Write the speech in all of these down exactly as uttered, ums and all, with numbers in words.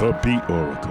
The Beat Oracle.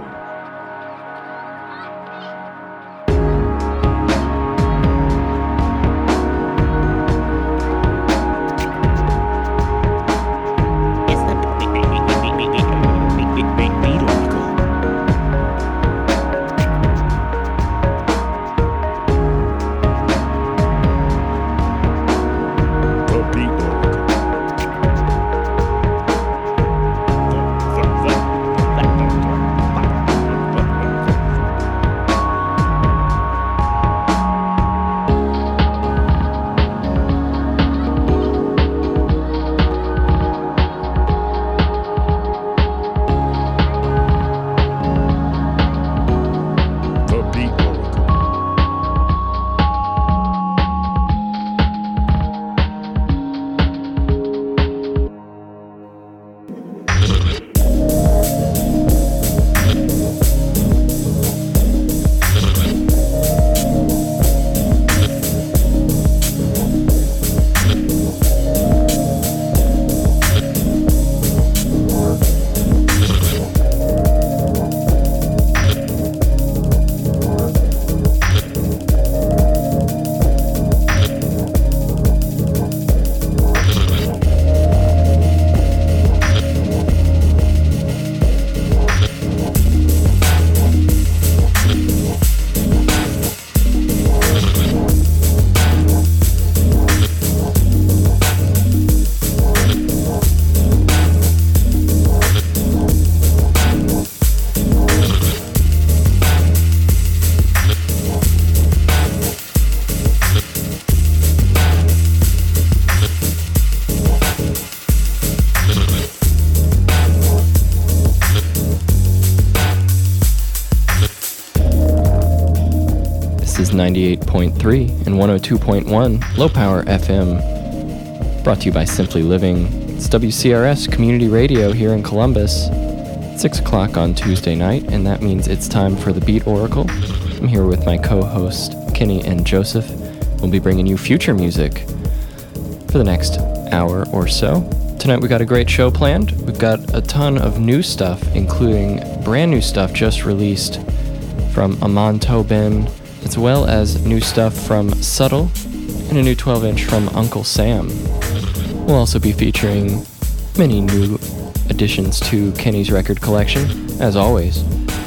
ninety-eight point three and one oh two point one Low Power F M. Brought to you by Simply Living. It's W C R S Community Radio here in Columbus. It's six o'clock on Tuesday night, and that means it's time for the Beat Oracle. I'm here with my co-host, Kenny and Joseph. We'll be bringing you future music for the next hour or so. Tonight we got a great show planned. We've got a ton of new stuff, including brand new stuff just released from Amon Tobin, as well as new stuff from Subtle, and a new twelve inch from Uncle Sam. We'll also be featuring many new additions to Kenny's record collection, as always.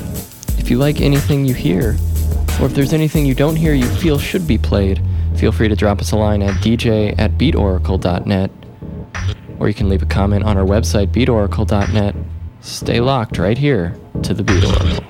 If you like anything you hear, or if there's anything you don't hear you feel should be played, feel free to drop us a line at d j at beat oracle dot net, or you can leave a comment on our website, beat oracle dot net. Stay locked right here to the Beat Oracle.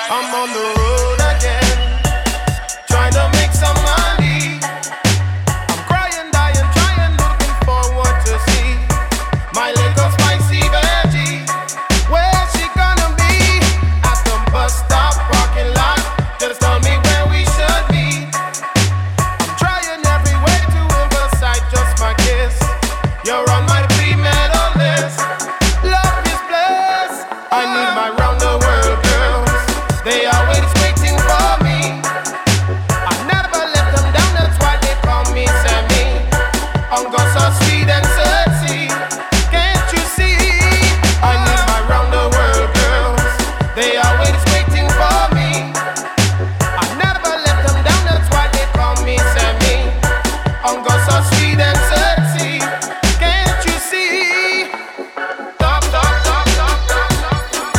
I'm on the road again, trying to make some money. I'm crying, dying, trying, looking forward to see my little spicy veggie. Where's she gonna be? At the bus stop parking lot. Just tell me where we should be. I'm trying every way to emphasize just my kiss. You're on my pre-medal list. Love is bliss. I need my round the world girls. They always waiting for me. I never let them down, that's why they call me Sammy. I'm go so sweet and sexy. Can't you see? I need my round the world girls. They always waiting for me. I never let them down, that's why they call me Sammy. I'm go so sweet and sexy. Can't you see? Stop, stop, stop, stop, stop, stop, stop.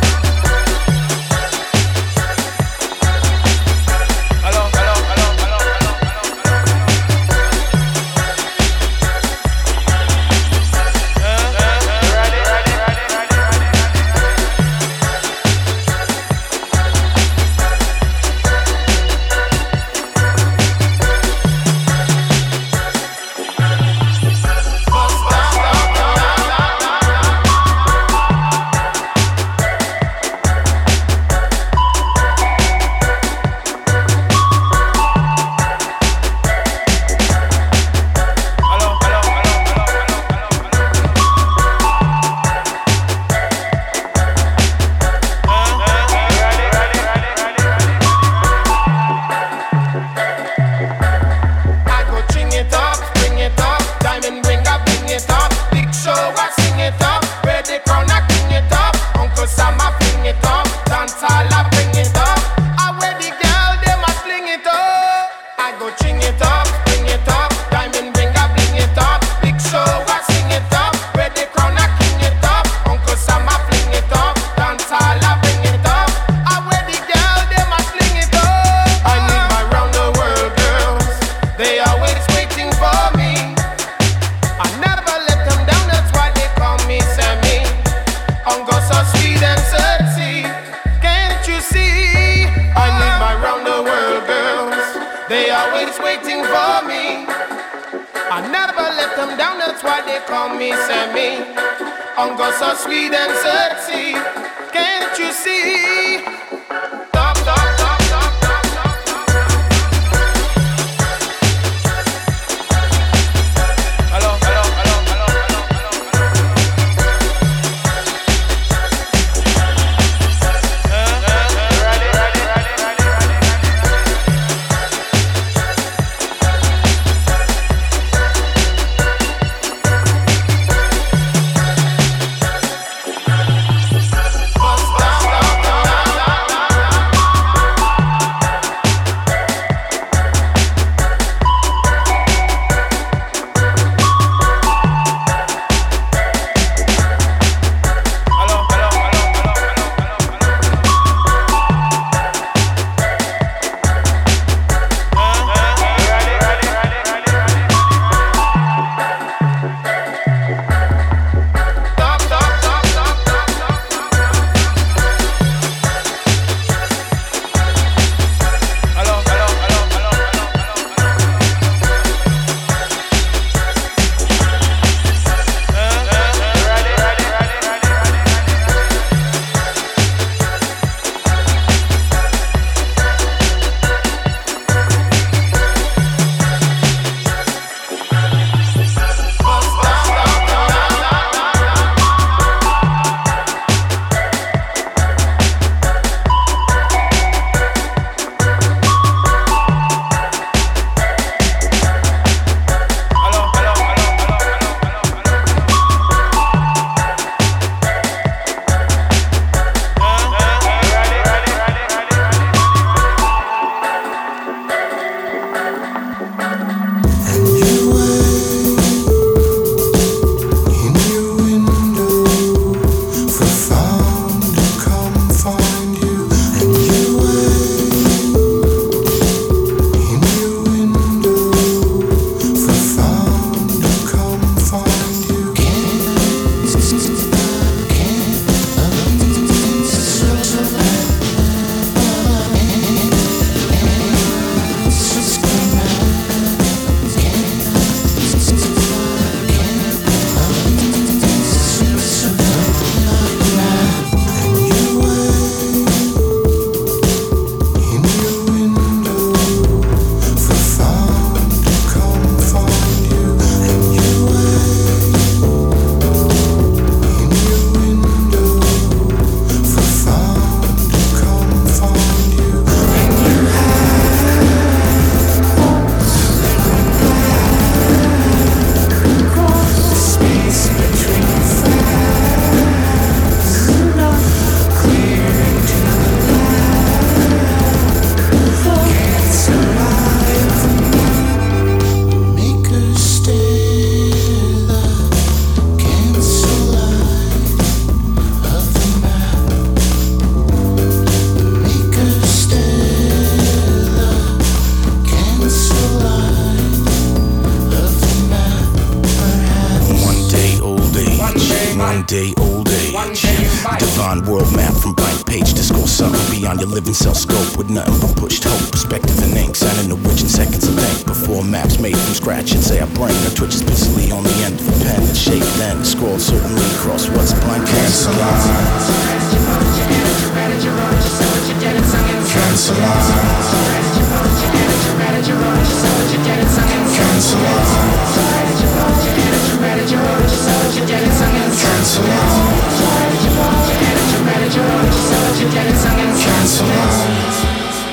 Hello, hello, hello, hello, hello, hello, hello. Ready, ready, ready, ready, ready, Bust down, down, down, down, down, Hello, hello, hello, hello, hello, hello. Ready, ready, ready, ready, ready. I go ching it up, bring it up, diamond ring I bring it up, big show I sing it up, ready crown I king it up, Uncle Sam I bring it up, dance all I bring it up, I wear the girl them I sling it up. I go ching it up, bring it up, diamond ring I bring it up, big show I sing it up, ready crown I king it up, Uncle Sam I fling it up, dance all I bring it up, I wear the girl them I sling it up. I need my round the world girls, they always waiting for me. I never let them down, that's why they call me Sammy. I'm go so sweet and sexy. Can't you see? I need my round the world girls. They always waiting for me. I never let them down, that's why they call me Sammy. I'm go so sweet and sexy. Can't you see? Stop, stop, stop, stop, stop, stop, stop. Hello, hello, hello, hello, hello, hello, hello. Ready, ready, ready, ready, ready, ready. day, old age. Divine world map from blank page to score something beyond your living cell scope with nothing but pushed hope, perspective and ink, signing the which in seconds of think. Before maps made from scratch, and say I brain that twitches busily on the end of a pen and shape then scroll certainly across what's a blank cancer line. Cancer line. Cancer Cancel out.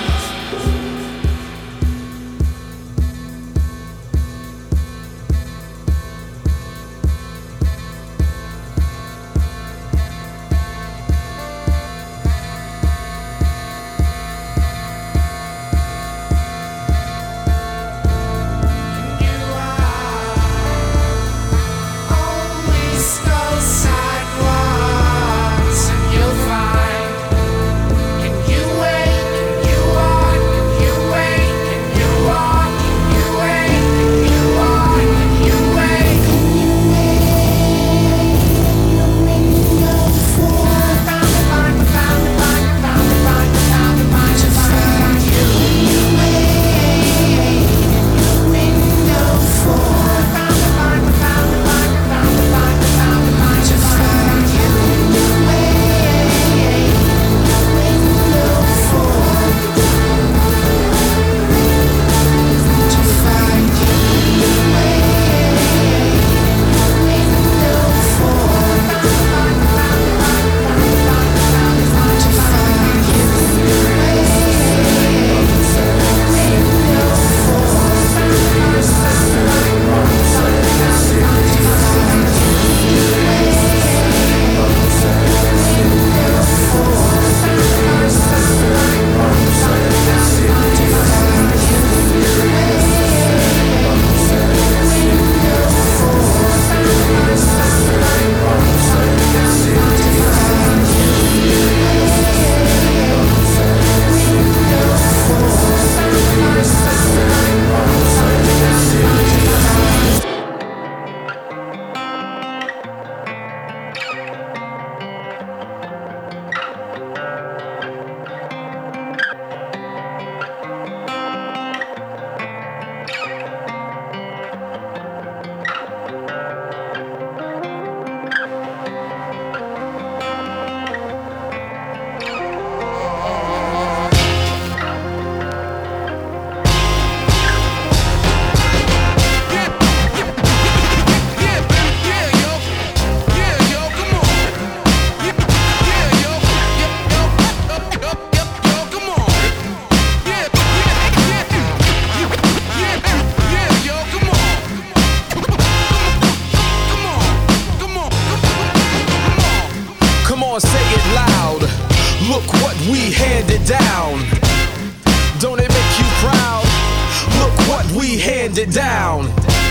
It down.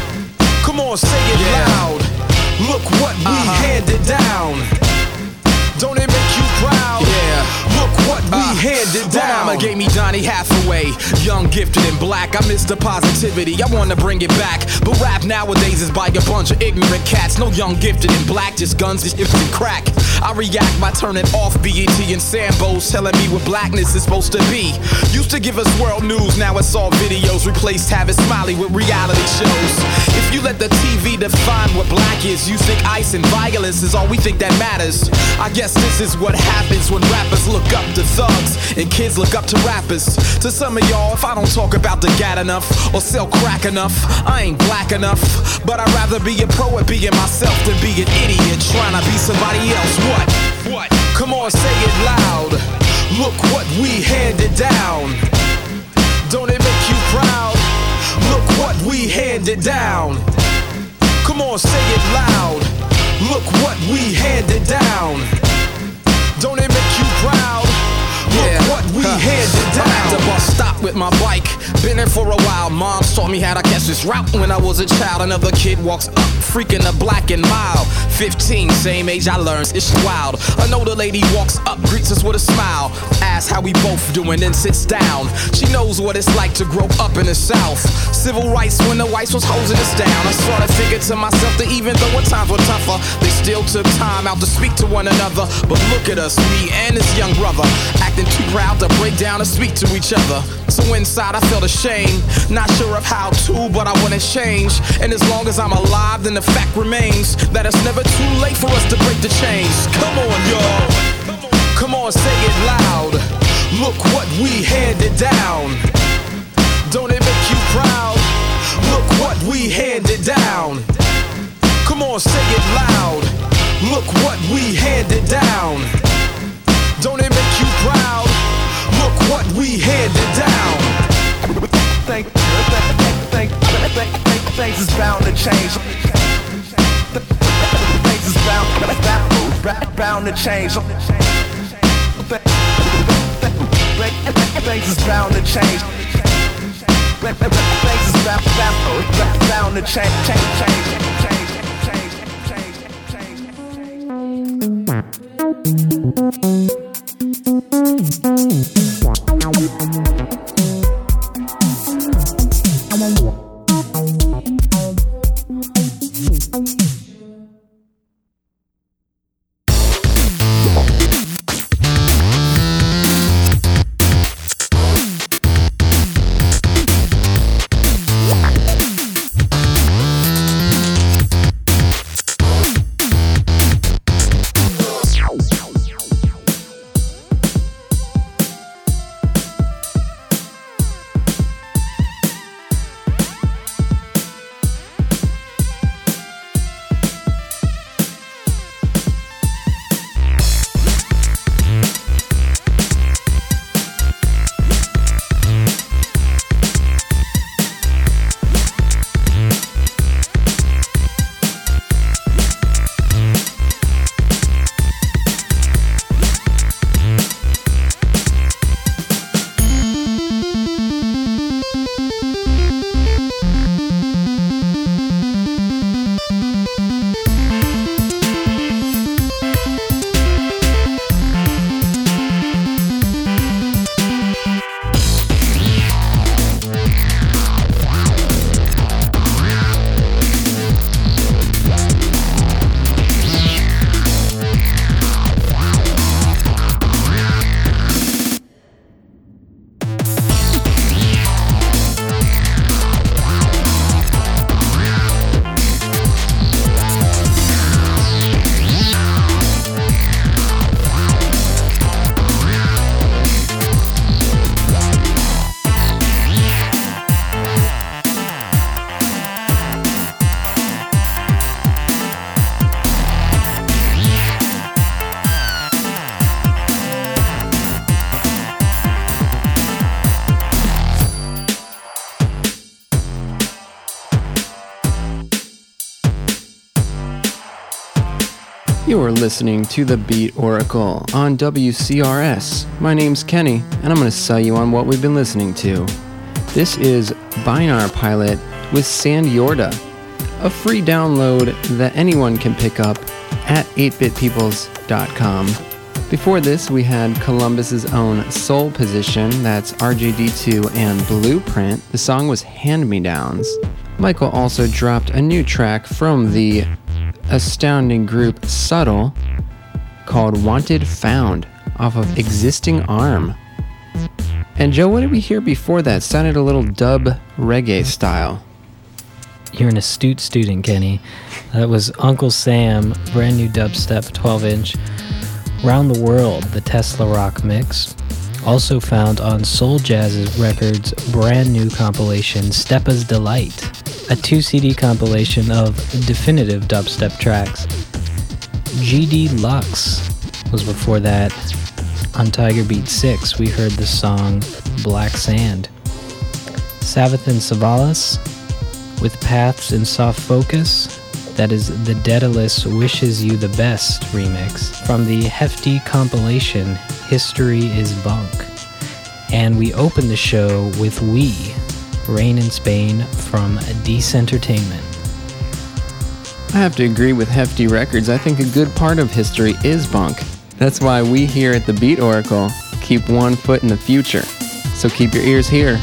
Come on, say it yeah. loud. Look what we uh-huh. handed down. Don't it make you proud? Yeah. Look what we uh, handed down. My mama gave me Johnny Hathaway, young, gifted, and black. I miss the positivity, I wanna bring it back. But rap nowadays is by a bunch of ignorant cats. No young, gifted, and black, just guns, just and crack. I react by turning off B E T and Sambos, telling me what blackness is supposed to be. Used to give us world news, now it's all videos. Replaced Tavis Smiley with reality shows. If you let the T V define what black is, you think ice and violence is all we think that matters. I guess this is what happens when rappers look up to thugs and kids look up to rappers. To some of y'all, if I don't talk about the gat enough or sell crack enough, I ain't black enough. But I'd rather be a pro at being myself than be an idiot trying to be somebody else. What? What? Come on, say it loud. Look what we handed down. Don't it make you proud? Look what we handed down. Come on, say it loud. Look what we handed down. Don't it make you proud? Look yeah. what we huh. handed down. I'm at the bus stop with my bike. Been there for a while. Mom taught me how to catch this route when I was a child. Another kid walks up, freaking a black and mild. fifteen, same age I learned, it's wild. An older lady walks up, greets us with a smile, asks how we both doing, then sits down. She knows what it's like to grow up in the South. Civil rights when the whites was hosing us down. I sort of figured to myself that even though our times were tougher, they still took time out to speak to one another. But look at us, me and his young brother, acting too proud to break down and speak to each other. So inside I felt ashamed, not sure of how to, but I wouldn't change. And as long as I'm alive, then the fact remains that it's never too late for us to break the chains. Come on, y'all, come on, say it loud. Look what we handed down. Don't it make you proud? Look what we handed down. Come on, say it loud. Look what we handed down. Don't it make you proud? Look what we handed down. Think, think, think, think, think, things is bound to change. Things is bound, bound, bound to change. Things is bound to change. Things is bound, bound, bound to change, change, change, change, change, You are listening to The Beat Oracle on W C R S. My name's Kenny, and I'm going to sell you on what we've been listening to. This is Binar Pilot with Sand Yorda, a free download that anyone can pick up at eight bit peoples dot com. Before this, we had Columbus's own Soul Position, that's R J D two and Blueprint. The song was Hand-Me-Downs. Michael also dropped a new track from the astounding group Subtle called Wanted Found off of Existing Arm. And Joe, what did we hear before that? Sounded a little dub reggae style. You're an astute student, Kenny. That was Uncle Sam, brand new dubstep twelve inch. Round the World, the Tesla Rock mix. Also found on Soul Jazz's Records' brand new compilation, Steppa's Delight, a two C D compilation of definitive dubstep tracks. G D Lux was before that. On Tiger Beat six, we heard the song Black Sand. Savath and Savalas with Paths in Soft Focus. That is the Daedalus Wishes You the Best remix from the hefty compilation History is Bunk. And we open the show with We, Rain in Spain from Decentertainment. I have to agree with Hefty Records. I think a good part of history is bunk. That's why we here at the Beat Oracle keep one foot in the future. So keep your ears here.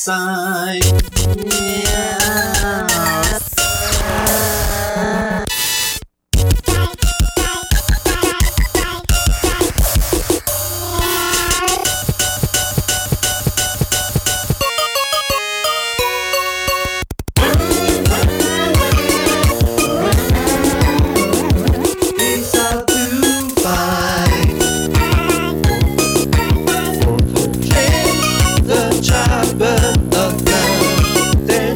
sign. Yeah. The chopper of love.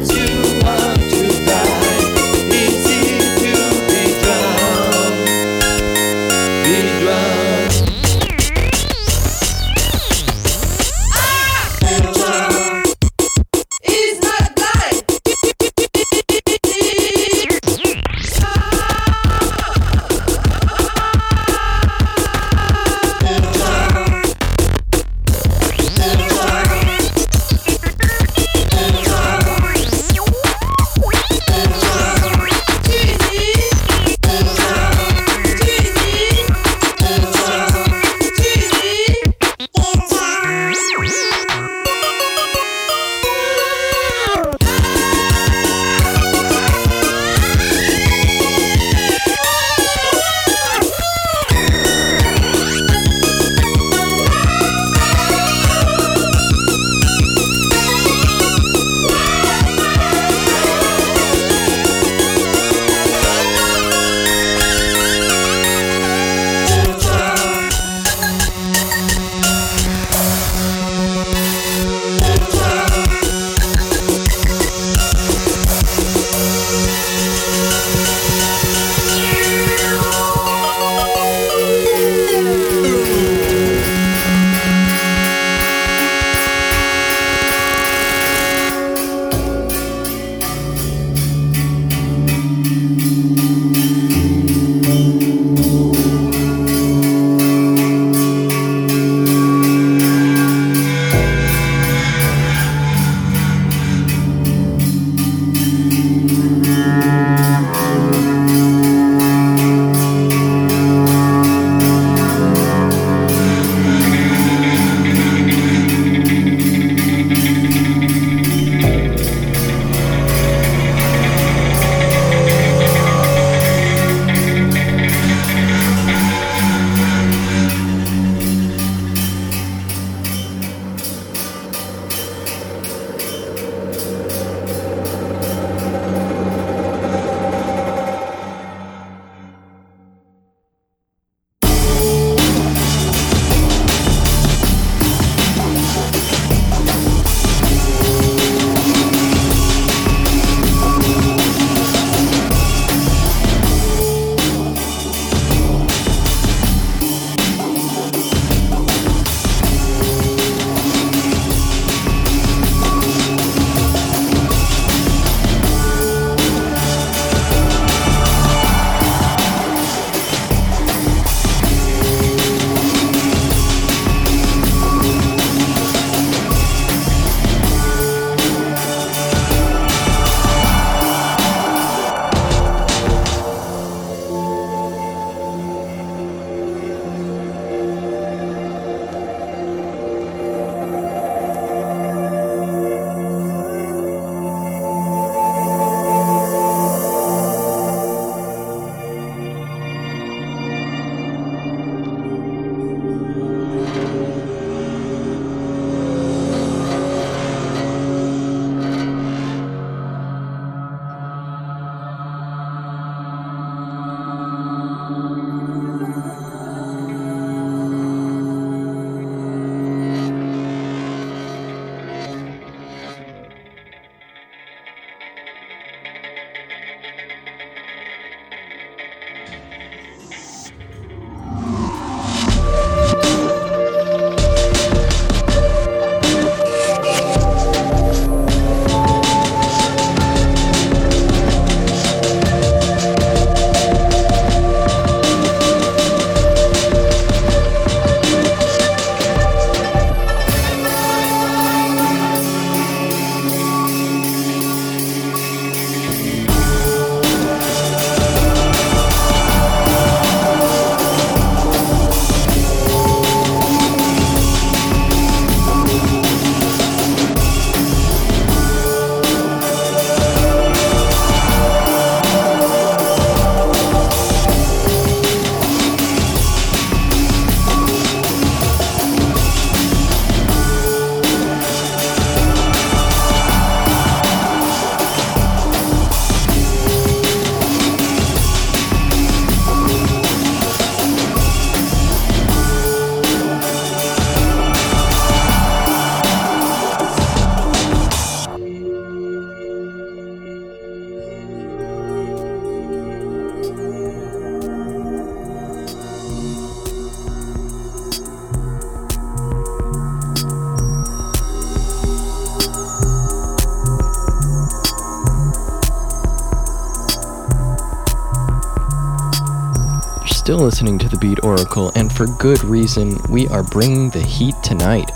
still listening to the Beat Oracle, and for good reason. We are bringing the heat tonight.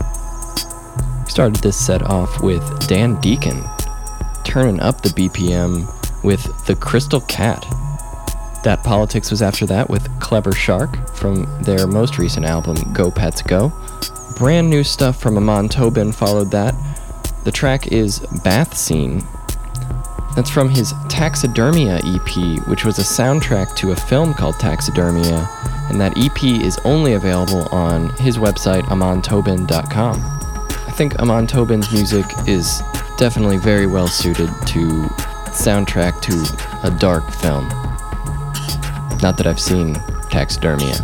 We started this set off with Dan Deacon, turning up the B P M with The Crystal Cat. That Politics was after that with Clever Shark from their most recent album, Go Pets Go. Brand new stuff from Amon Tobin followed that. The track is Bath Scene. That's from his Taxidermia E P, which was a soundtrack to a film called Taxidermia, and that E P is only available on his website, amon tobin dot com. I think Amon Tobin's music is definitely very well suited to soundtrack to a dark film. Not that I've seen Taxidermia.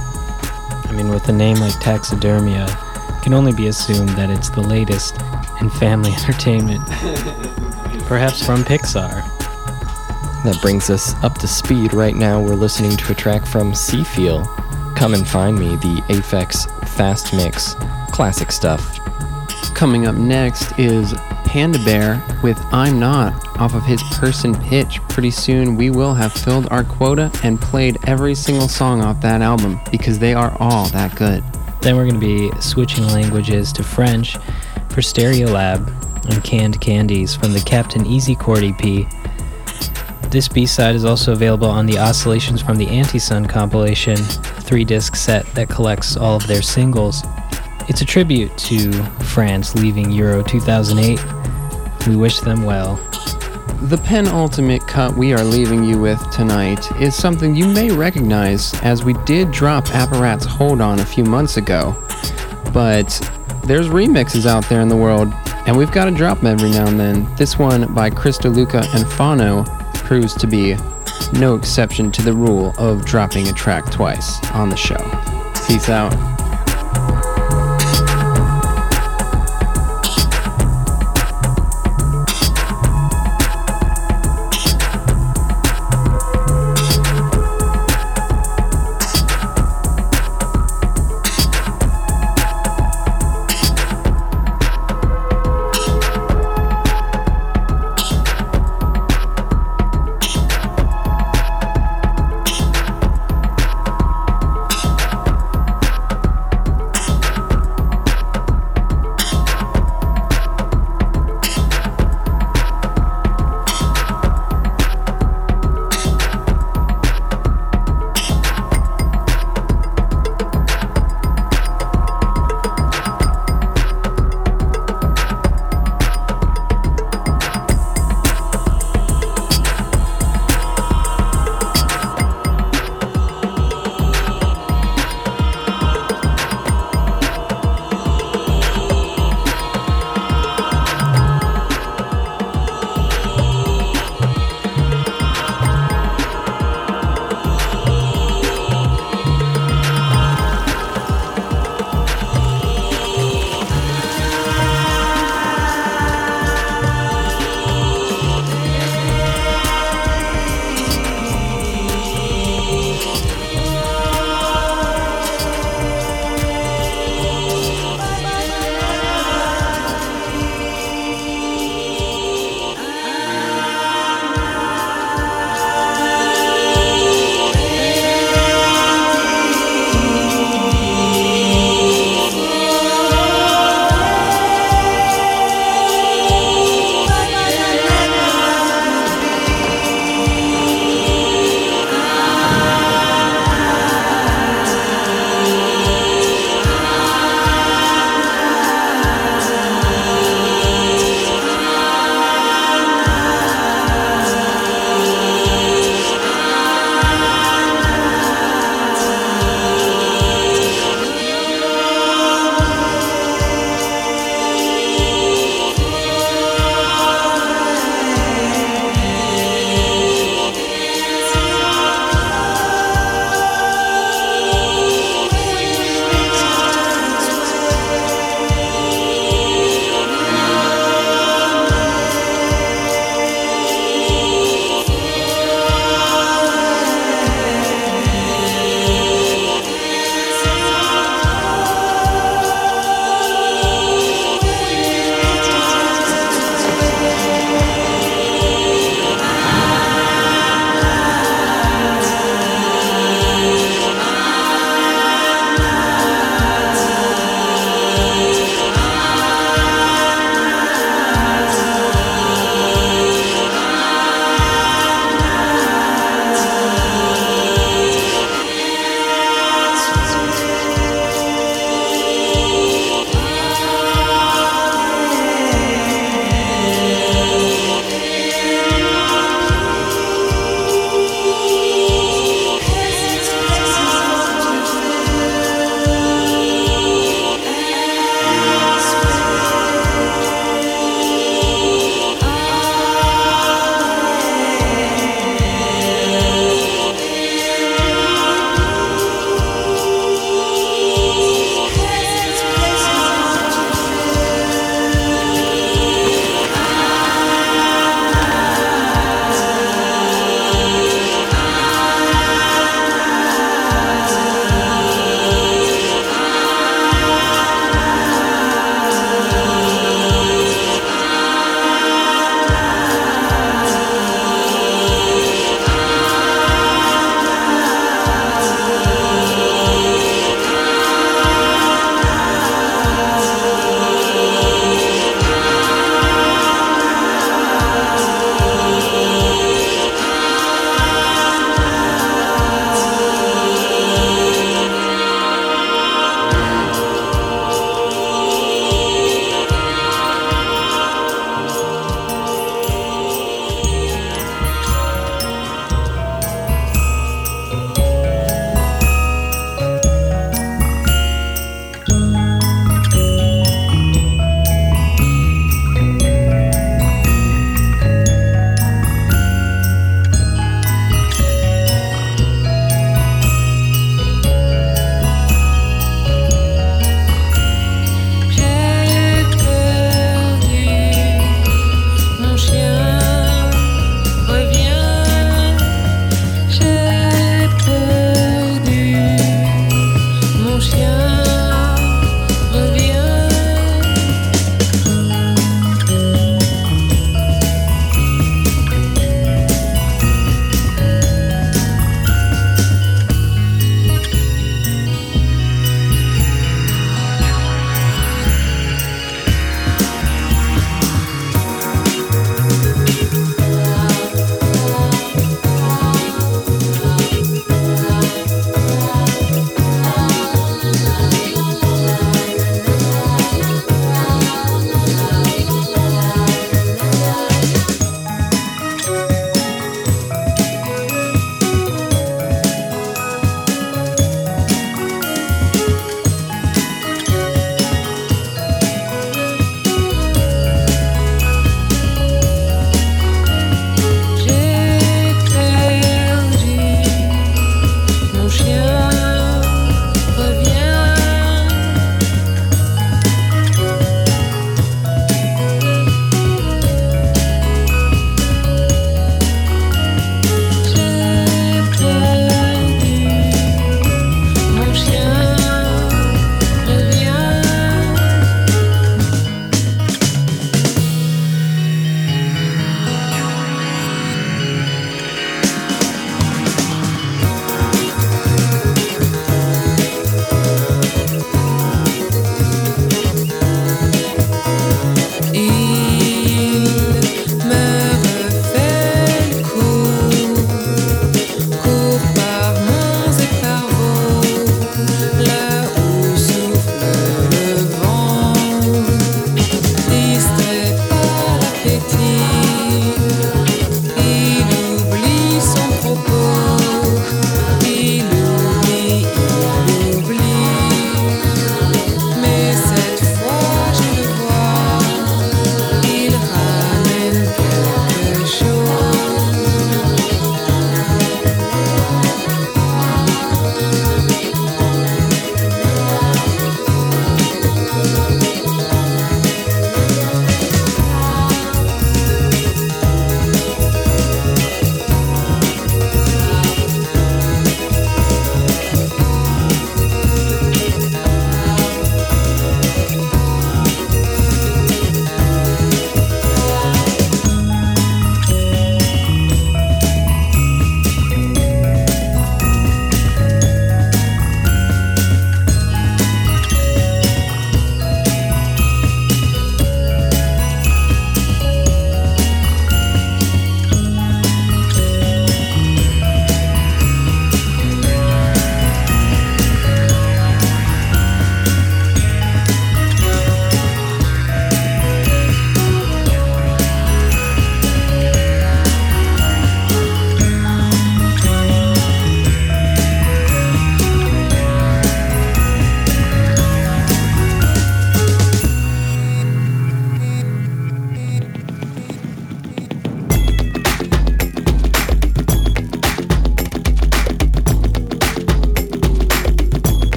I mean, with a name like Taxidermia, it can only be assumed that it's the latest in family entertainment. Perhaps from Pixar. That brings us up to speed. Right now we're listening to a track from Seafeel, Come and Find Me, the Aphex Fast Mix. Classic stuff. Coming up next is Panda Bear with I'm Not off of his Person Pitch. Pretty soon we will have filled our quota and played every single song off that album because they are all that good. Then we're going to be switching languages to French for Stereolab and Canned Candies from the Captain Easy Chord E P. This B-side is also available on the Oscillations from the Anti-Sun compilation, three-disc set that collects all of their singles. It's a tribute to France leaving Euro two thousand eight. We wish them well. The penultimate cut we are leaving you with tonight is something you may recognize, as we did drop Apparat's Hold On a few months ago. But there's remixes out there in the world, and we've got to drop them every now and then. This one by Krista Luca and Fano proves to be no exception to the rule of dropping a track twice on the show. Peace out.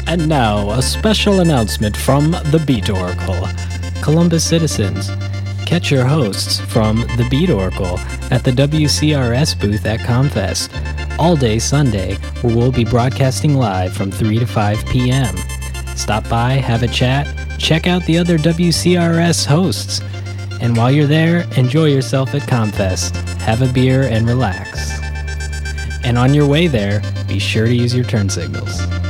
And now, a special announcement from the Beat Oracle. Columbus citizens, catch your hosts from the Beat Oracle at the W C R S booth at ComFest all day Sunday, where we'll be broadcasting live from three to five p.m. Stop by, have a chat, check out the other W C R S hosts, and while you're there, enjoy yourself at ComFest. Have a beer and relax. And on your way there, be sure to use your turn signals.